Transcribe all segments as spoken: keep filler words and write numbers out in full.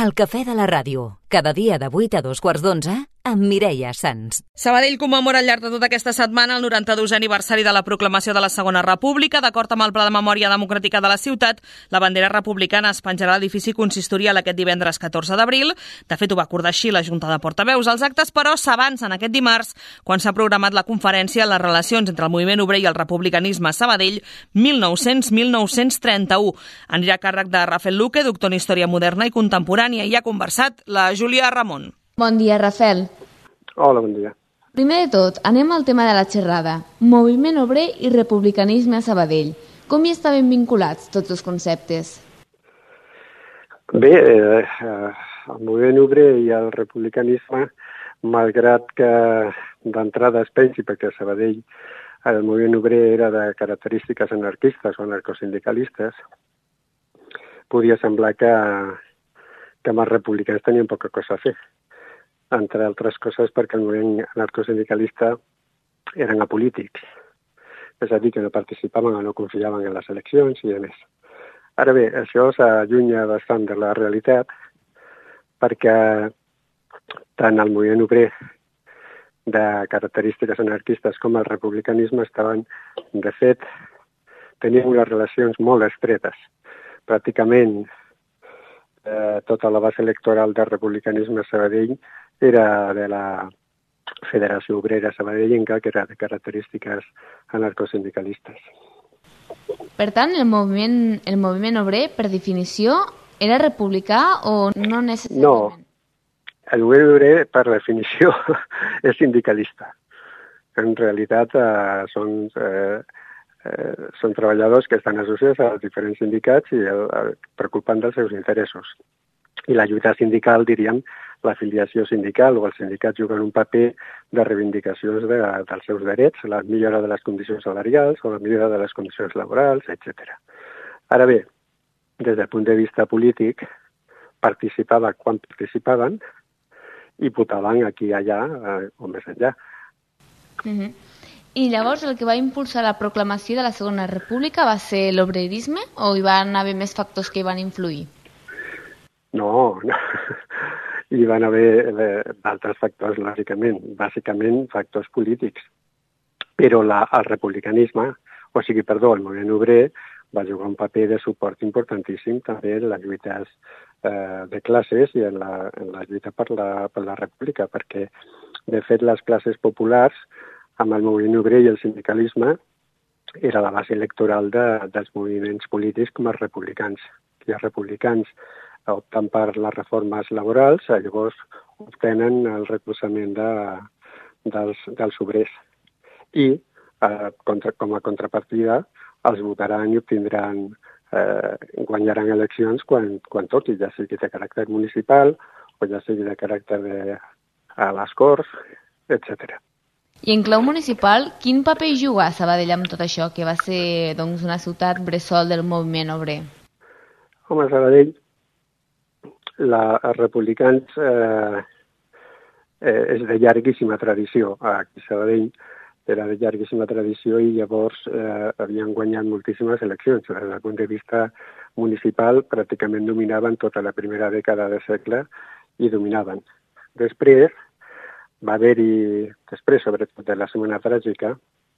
El cafè de la ràdio, cada dia de vuit a dos quarts d'onze, amb Mireia Sans. Sabadell commemora al llarg de tota aquesta setmana el noranta-dosè aniversari de la proclamació de la Segona República. D'acord amb el Pla de Memòria Democràtica de la ciutat, la bandera republicana es penjarà a l'edifici consistorial aquest divendres catorze d'abril. De fet, ho va acordar així la Junta de Portaveus. Els actes, però, s'avancen aquest dimarts, quan s'ha programat la conferència Les relacions entre el moviment obrer i el republicanisme a Sabadell mil nou-cents a mil nou-cents trenta-u. Anirà a càrrec de Rafael Luque, doctor en Història Moderna i Contemporània, i ha conversat la Júlia Ramon. Bon dia, Rafael. Hola, bon dia. Primer de tot, anem al tema de la xerrada. Moviment obrer i republicanisme a Sabadell. Com hi estaven vinculats tots els conceptes? Bé, eh, el moviment obrer i el republicanisme, malgrat que d'entrada es pensi, perquè a Sabadell el moviment obrer era de característiques anarquistes o anarcosindicalistes, podia semblar que, que amb els republicans tenien poca cosa a fer. Entre altres coses perquè el moviment anarcosindicalista eren apolítics, és a dir, que no participaven o no confiaven en les eleccions i demés. Ara bé, això s'allunya bastant de la realitat perquè tant el moviment obrer de característiques anarquistes com el republicanisme estaven, de fet, tenien unes relacions molt estretes. Pràcticament eh, tota la base electoral del republicanisme a Sabadell era de la Federació Obrera Sabadellenca, que era de característiques anarcosindicalistes. Per tant, el moviment, el moviment obrer, per definició, era republicà o no necessàriament? No, el moviment obrer, per definició, és sindicalista. En realitat, eh, són, eh, eh, són treballadors que estan associats als diferents sindicats i el, el, preocupant dels seus interessos. I la lluita sindical, diríem, l'afiliació sindical o els sindicats juguen un paper de reivindicacions de, dels seus drets, la millora de les condicions salarials o la millora de les condicions laborals, etcètera. Ara bé, des del punt de vista polític, participava quan participaven i votaven aquí i allà eh, o més enllà. Uh-huh. I llavors el que va impulsar la proclamació de la Segona República va ser l'obrerisme o hi van haver més factors que hi van influir? No, no. Hi van haver d'altres factors, lògicament, bàsicament factors polítics. Però la, el republicanisme, o sigui, perdó, el moviment obrer, va jugar un paper de suport importantíssim també en les lluites eh, de classes i en la, en la lluita per la, per la república, perquè, de fet, les classes populars, amb el moviment obrer i el sindicalisme, era la base electoral de, dels moviments polítics com els republicans. I els republicans opten per les reformes laborals, llavors obtenen el recolzament de, dels, dels obrers. I, eh, contra, com a contrapartida, els votaran i obtindran, eh, guanyaran eleccions quan, quan toqui, ja sigui de caràcter municipal o ja sigui de caràcter de, a les Corts, etcètera. I en clau municipal, quin paper hi juga Sabadell amb tot això, que va ser doncs, una ciutat bressol del moviment obrer? Home, Sabadell, la, els republicans eh, eh, és de llarguíssima tradició. Aquí a Sabadell era de llarguíssima tradició i llavors eh, havien guanyat moltíssimes eleccions. Des del punt de vista municipal pràcticament dominaven tota la primera dècada de segle i dominaven. Després va haver-hi, després sobretot de la Setmana Tràgica,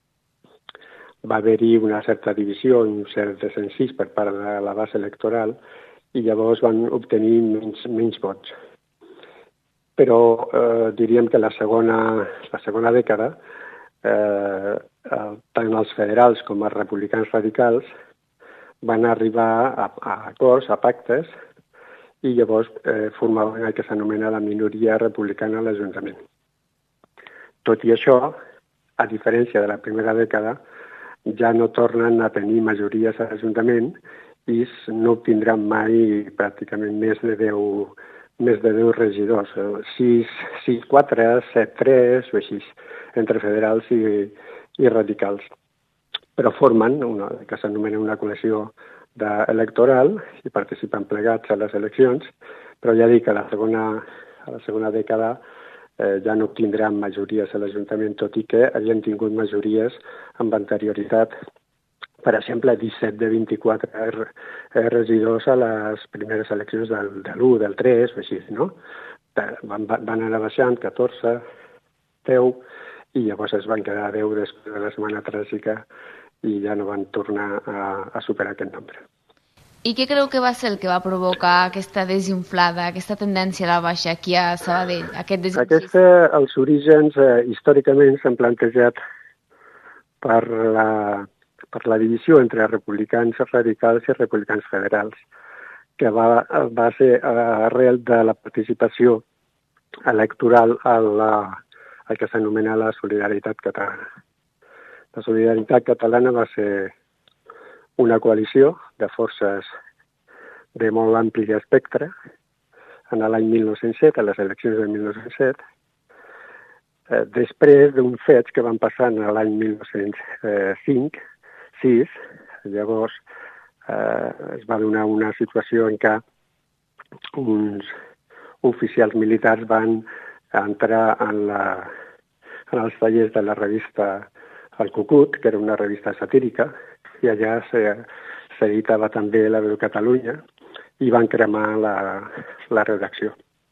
va haver-hi una certa divisió, un cert desencís per part de la base electoral i llavors van obtenir menys, menys vots. Però eh, diríem que la segona, la segona dècada, eh, tant els federals com els republicans radicals van arribar a, a acords, a pactes, i llavors eh, formaven el que s'anomena la minoria republicana a l'Ajuntament. Tot i això, a diferència de la primera dècada, ja no tornen a tenir majories a l'Ajuntament i no obtindran mai pràcticament més de deu, més de deu regidors, sis, sis, quatre, set, tres o així, entre federals i, i radicals. Però formen una que s'anomena una coalició electoral i participen plegats a les eleccions, però ja dic que a la segona, a la segona dècada eh, ja no obtindran majories a l'Ajuntament, tot i que havien tingut majories amb anterioritat per exemple, disset de vint-i-quatre regidors a les primeres eleccions del, de l'u, del tres, o així, no? Van, van anar baixant catorze, deu, i llavors es van quedar deu després de la setmana tràgica i ja no van tornar a, a superar aquest nombre. I què creu que va ser el que va provocar aquesta desinflada, aquesta tendència a la baixa aquí a Sabadell? Aquest Aquest, eh, els orígens eh, històricament s'han plantejat per la, per la divisió entre republicans radicals i republicans federals, que va, va ser arrel de la participació electoral a la, al que s'anomena la solidaritat catalana. La solidaritat catalana va ser una coalició de forces de molt ampli espectre en l'any mil nou-cents set, a les eleccions de mil nou-cents set, eh, després d'uns fets que van passar en l'any mil nou-cents cinc, sis, llavors eh, es va donar una situació en què uns oficials militars van entrar en, la, en els tallers de la revista El Cucut, que era una revista satírica, i allà s'editava també La Veu de Catalunya, i van cremar la, la redacció.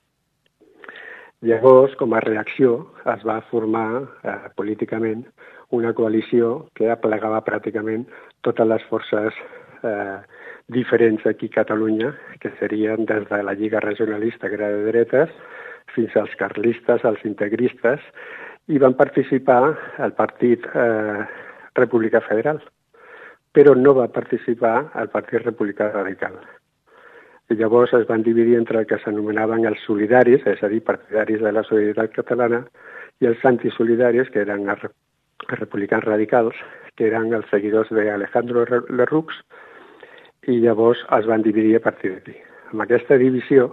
Llavors, com a reacció, es va formar eh, políticament una coalició que aplegava pràcticament totes les forces eh, diferents aquí a Catalunya, que serien des de la Lliga Regionalista, que era de dretes, fins als carlistes, als integristes, i van participar el Partit eh, Republicà Federal, però no va participar el Partit Republicà Radical. I llavors es van dividir entre el que s'anomenaven els solidaris, és a dir, partidaris de la solidaritat catalana, i els antisolidaris, que eren els republicans radicals, que eren els seguidors d'Alejandro Lerroux, i llavors es van dividir a partir d'aquí. Amb aquesta divisió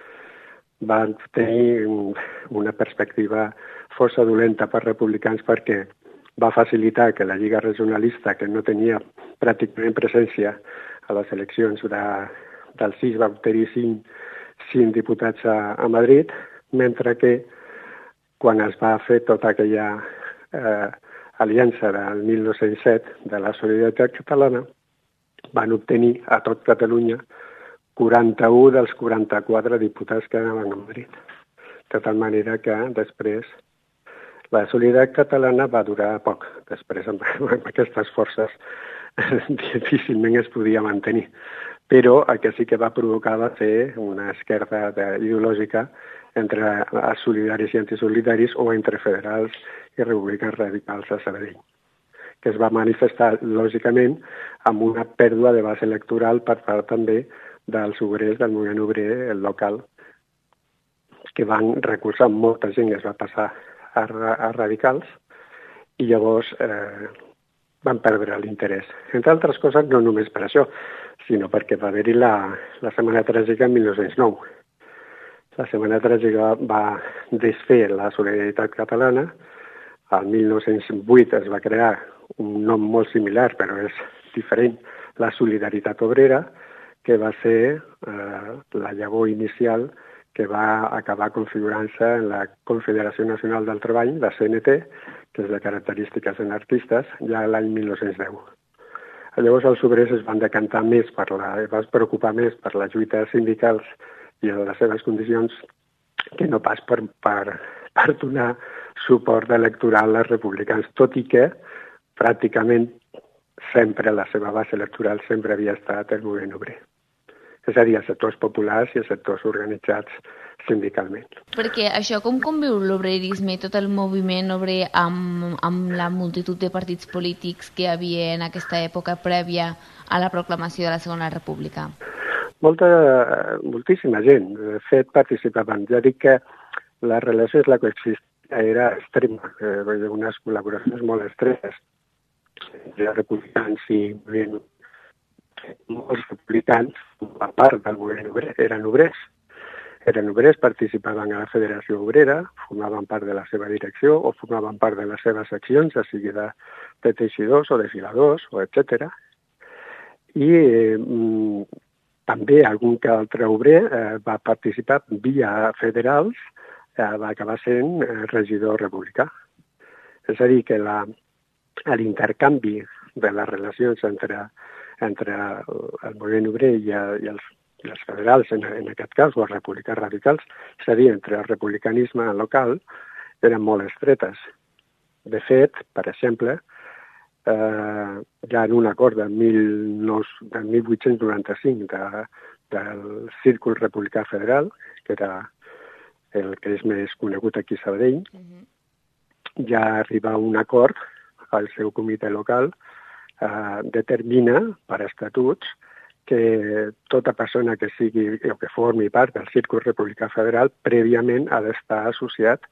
van tenir una perspectiva força dolenta per republicans perquè va facilitar que la Lliga Regionalista, que no tenia pràcticament presència a les eleccions de, del sis, va obtenir cinc, cinc diputats a, a Madrid, mentre que quan es va fer tota aquella eh, aliança del mil nou-cents set de la solidaritat catalana, van obtenir a tot Catalunya quaranta-un dels quaranta-quatre diputats que anaven a Madrid. De tal manera que després la solidaritat catalana va durar poc. Després, amb, amb aquestes forces, difícilment es podia mantenir. Però el que sí que va provocar va ser una esquerda ideològica entre els solidaris i antisolidaris o entre federals i republicans radicals a Sabadell, que es va manifestar, lògicament, amb una pèrdua de base electoral per part també dels obrers del moviment obrer local, que van recolzar molta gent que es va passar a, a radicals i llavors eh, van perdre l'interès. Entre altres coses, no només per això, sinó perquè va haver-hi la, la Setmana Tràgica en mil nou-cents nou. La Setmana Tràgica va desfer la solidaritat catalana. El mil nou-cents vuit es va crear un nom molt similar, però és diferent, la Solidaritat Obrera, que va ser eh, la llavor inicial que va acabar configurant-se en la Confederació Nacional del Treball, la C N T, que és de característiques anarquistes, ja l'any mil nou-cents deu. Llavors els obrers es van decantar més per la, es van preocupar més per les lluites sindicals i les seves condicions que no pas per, per, per donar suport electoral als republicans, tot i que pràcticament sempre la seva base electoral sempre havia estat el moviment obrer. És a dir, els sectors populars i els sectors organitzats sindicalment. Perquè això, com conviu l'obrerisme i tot el moviment obrer amb, amb la multitud de partits polítics que hi havia en aquesta època prèvia a la proclamació de la Segona República? Molta, moltíssima gent. De fet, participaven. Ja dic que la relació és la que existia, era extrema, eh, unes col·laboracions molt estretes entre republicans i moviment. Molts republicans, a part del moviment obrer, eren obrers. Eren obrers, participaven a la Federació Obrera, formaven part de la seva direcció o formaven part de les seves seccions, ja sigui de, de teixidors o de filadors, o etcètera. I eh, també algun que altre obrer eh, va participar via federals, eh, va acabar sent eh, regidor republicà. És a dir, que la, l'intercanvi de les relacions entre, entre el moviment obrer i, i, els, i els federals, en, en aquest cas, o els republicans radicals, és a dir, entre el republicanisme local, eren molt estretes. De fet, per exemple, eh, ja en un acord de, de mil vuit-cents noranta-cinc de, del Círcul Republicà Federal, que era el que és més conegut aquí a Sabadell, uh-huh. ja arriba a un acord, el seu comitè local eh, determina per estatuts que tota persona que sigui o que formi part del Círcul Republicà Federal prèviament ha d'estar associat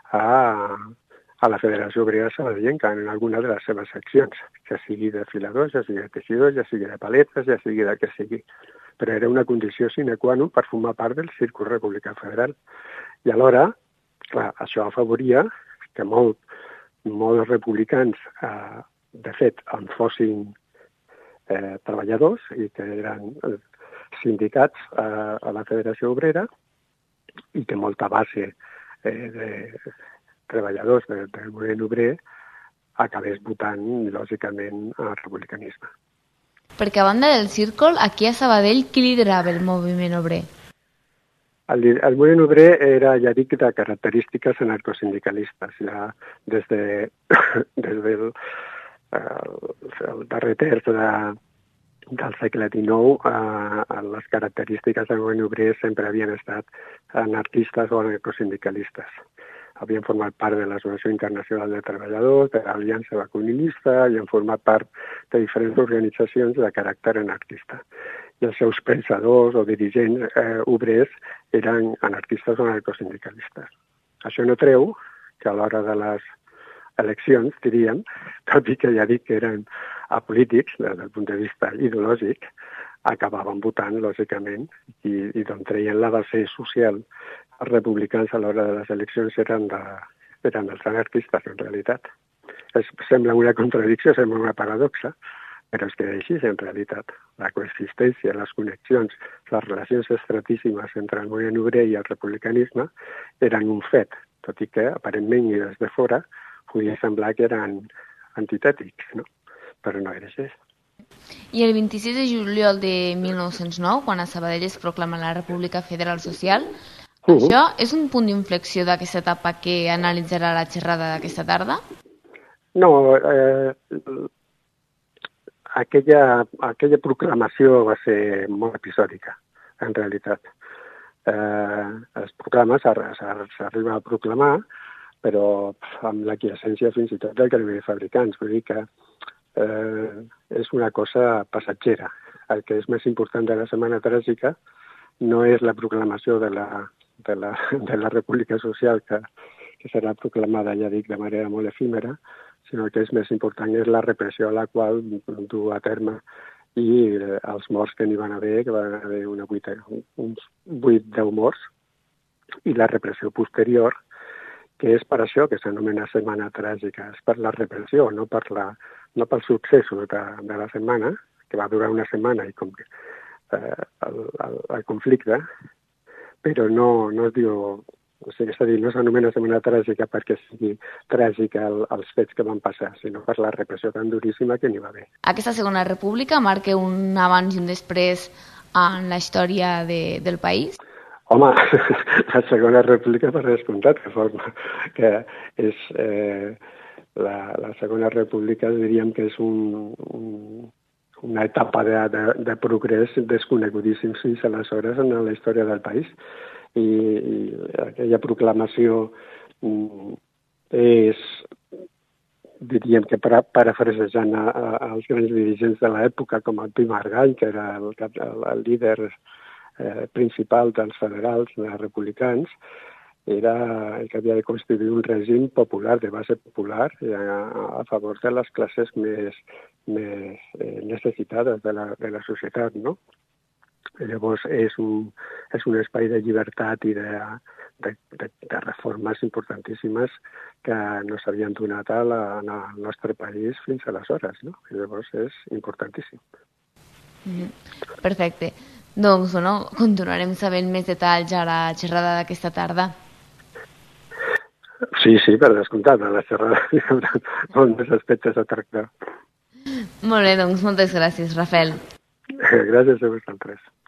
a, a la Federació Obrera Sabadellenca en alguna de les seves seccions, ja sigui de filadors, ja sigui de teixidors, ja sigui de paletes, ja sigui del que sigui. Però era una condició sine qua non per formar part del Círcul Republicà Federal. I alhora, clar, això afavoria que molt, molts republicans, eh, de fet, en fossin eh, treballadors i que eren sindicats eh, a la Federació Obrera i que molta base eh, de treballadors de, del moviment obrer acabés votant, lògicament, al republicanisme. Perquè a banda del círcul, aquí a Sabadell, qui liderava el moviment obrer? El, el moviment obrer era, ja dic, de característiques anarcosindicalistes. Ja des, de, des del el, el darrer terç de, del segle dinou, eh, les característiques del moviment obrer sempre havien estat anarquistes o anarcosindicalistes. Havien format part de l'Associació Internacional de Treballadors, de l'Aliança Vacunilista, i han format part de diferents organitzacions de caràcter anarquista. I els seus pensadors o dirigents eh, obrers eren anarquistes o anarcosindicalistes. Això no treu que a l'hora de les eleccions, diríem, tot i que ja dic que eren apolítics des del punt de vista ideològic, acabaven votant, lògicament, i, i d'on treien la base social. Els republicans a l'hora de les eleccions eren, de, eren els anarquistes, en realitat. Es, sembla una contradicció, sembla una paradoxa, però és que així és en realitat. La coexistència, les connexions, les relacions estratíssimes entre el moviment obrer i el republicanisme eren un fet, tot i que aparentment i des de fora podia semblar que eren antitètics, no? Però no era així. I el vint-i-sis de juliol de mil nou-cents nou, quan a Sabadell es proclama la República Federal Social, uh-huh. això és un punt d'inflexió d'aquesta etapa que analitzarà la xerrada d'aquesta tarda? No, eh, aquella, aquella proclamació va ser molt episòdica, en realitat. Eh, es proclama, s'arriba a proclamar, però amb l'aquiescència fins i tot del gremi de fabricants. Vull dir que eh, és una cosa passatgera. El que és més important de la Setmana Tràgica no és la proclamació de la, de la, de la República Social, que, que serà proclamada, ja dic, de manera molt efímera, sinó que és més important és la repressió a la qual du a terme i els morts que n'hi van haver, que van haver una vuita, uns vuit, deu morts, i la repressió posterior, que és per això que s'anomena Setmana Tràgica, és per la repressió, no per la, no pels successos de, de la setmana, que va durar una setmana i com que, eh, el, el, el conflicte, però no, no es diu, o sigui, és a dir, no s'anomena Setmana Tràgica perquè sigui tràgica el, els fets que van passar, sinó per la repressió tan duríssima que n'hi va haver. Aquesta Segona República marca un abans i un després en la història de, del país? Home, la Segona República per descomptat que forma, que és eh, la, la Segona República diríem que és un, un, una etapa de, de, de progrés desconegudíssim fins aleshores en la història del país. I, i aquella proclamació mm, és, diríem que para, parafrasejant a, a, als grans dirigents de l'època com el Pi Margall, que era el, el, el líder Eh, principal dels federals, dels republicans, era el que havia de constituir un règim popular, de base popular, a, a favor de les classes més, més eh, necessitades de la, de la societat, no? I llavors és un, és un espai de llibertat i de, de, de, de reformes importantíssimes que no s'havien donat a la, al nostre país fins aleshores, no? I llavors és importantíssim. Mm-hmm. Perfecte. Doncs, bueno, continuarem sabent més detalls a la xerrada d'aquesta tarda. Sí, sí, per descomptat, a la xerrada hi haurà molts més aspectes a tractar. Molt bé, doncs moltes gràcies, Rafael. Gràcies a vosaltres.